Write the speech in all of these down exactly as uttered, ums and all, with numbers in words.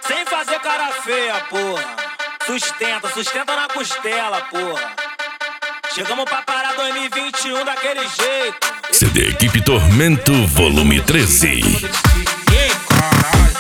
sem fazer cara feia, porra. Sustenta, sustenta na costela, porra. Chegamos pra parar dois mil e vinte e um daquele jeito. C D Equipe Tormento, volume treze. Ei, caralho.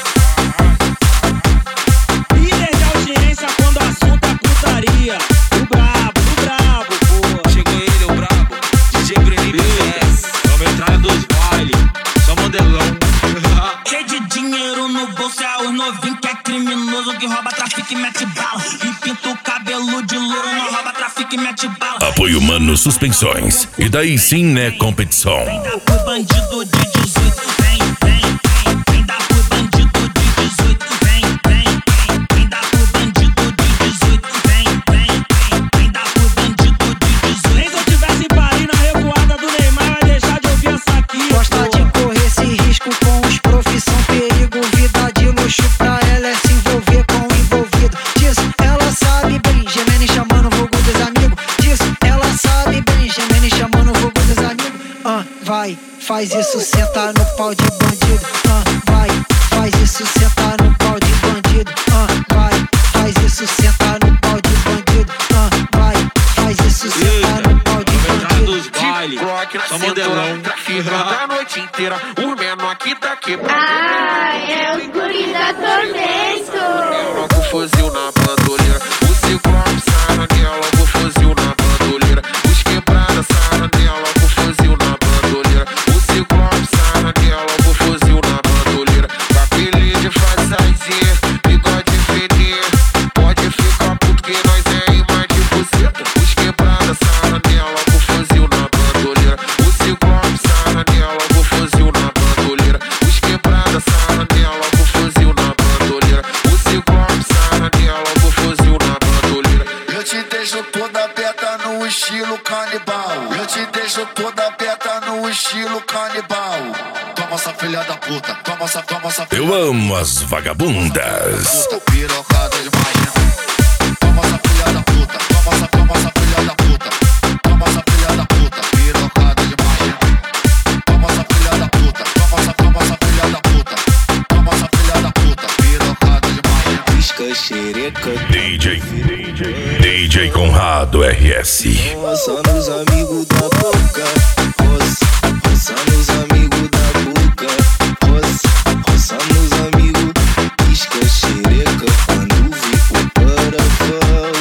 Líder de audiência quando o assunto é putaria. O brabo, o brabo, porra. Chegou ele, o brabo, D J Breninho B S. É o metralha dos bailes, só modelão. Cheio de dinheiro no bolso, é os novinhos que é criminoso, que rouba, trafica e mete bala. E pinta o cabelo de louro, não rouba, trafica e mete bala. Apoio Mano Suspensões. E daí sim é competição. Vem dar pro bandido de dezoito, vem, vem, vem. Vem dar pro bandido de dezoito, vem, vem, vem. Vem dar pro bandido de dezoito, vem, vem, vem. Vem dar pro bandido de dezoito. Nem se eu tivesse em Paris na revoada do Neymar, vai deixar de ouvir essa aqui. Gosta de correr esse risco com os profissão, perigo, vida de luxo pra ela é se envolver com o envolvido. Disso ela sabe bem, gemendo e chamando o vulgo dos amigos. Disso ela sabe bem, gemendo e chamando o vulgo dos amigos. Ah, vai, faz isso, senta no pau de bandido. Ah, vai, faz isso, senta no pau de bandido. Ah, vai, faz isso, senta no pau de bandido. Ah, vai, faz isso, senta no pau de Metralha bandido. dos bailes, só modelão. Traficando a noite inteira, os menor aqui tá quebrando. Ah, é os guris da Tormento. Logo fuzil na bandoleira, o Ciclope sarranela, logo fuzil na bandoleira. Os quebrada sarranela, logo fuzil na bandoleira. O Ciclope sarranela, logo fuzil na bandoleira. Cabelinho de façazinha, bigode fininho. Pode ficar puto que nós é imã de buceta. Os quebrada sarranela, logo fuzil na bandoleira. O Ciclope sarranela, logo fuzil na bandoleira. Os quebrada sarranela, logo fuzil na bandoleira. O Ciclope sarranela, logo fuzil na bandoleira. Eu te deixo toda aberta no estilo canibal. Eu te deixo toda aberta no estilo canibal. Toma essa filha da puta, toma essa, toma essa filha Eu amo as vagabundas. puta, pirocada de manhã. Toma essa filha da puta, toma essa, toma essa filha da puta. Toma essa filha da puta, pirocada de manhã. Toma essa filha da puta, toma essa, toma essa filha da puta. Toma essa filha da puta, pirocada de manhã. Pisca xereca, D J, D J Conrado R S. roça nos amigos da boca. Roça, roça nos amigos da boca. Roça, roça nos amigos. Pisca xereca quando vê o parafão.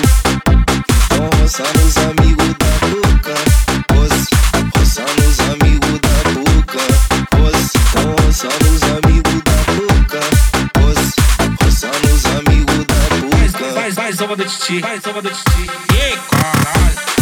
Então roça nos amigos da boca. Roça, roça nos amigos da boca. Roça, então roça nos amigos da boca. Roça, roça nos amigos da boca. Vai, vai, vai, zomba do titi, vai, zomba do titi. Ei, caralho.